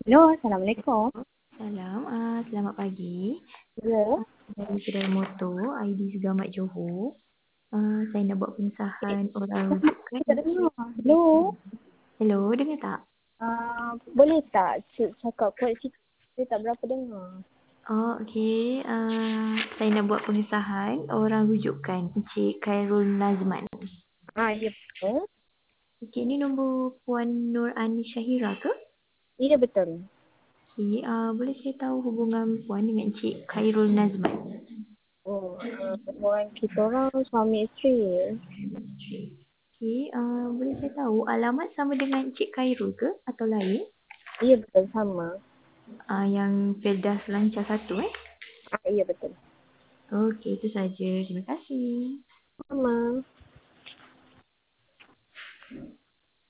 Hello, Assalamualaikum. Salam, selamat pagi. Ya. Dari kedai motor, ID Segamat Johor. Saya nak buat pengesahan orang rujukan. Tak dengar. Hello. Hello, dengar tak? Boleh tak cakap kuat sikit? Saya tak berapa dengar. Okey. Saya nak buat pengesahan orang rujukan Encik Khairul Nazman. Ya betul. Okey, ni nombor Puan Nur Ani Syahira ke? Ya betul. Okey, boleh saya tahu hubungan Puan dengan Encik Khairul Nazman? Hubungan kita orang suami isteri. Okey, boleh saya tahu alamat sama dengan Encik Khairul ke atau lain? Ya betul, sama. Yang Firdaus Lancar 1 Ya betul. Okey, itu saja. Terima kasih. Sama.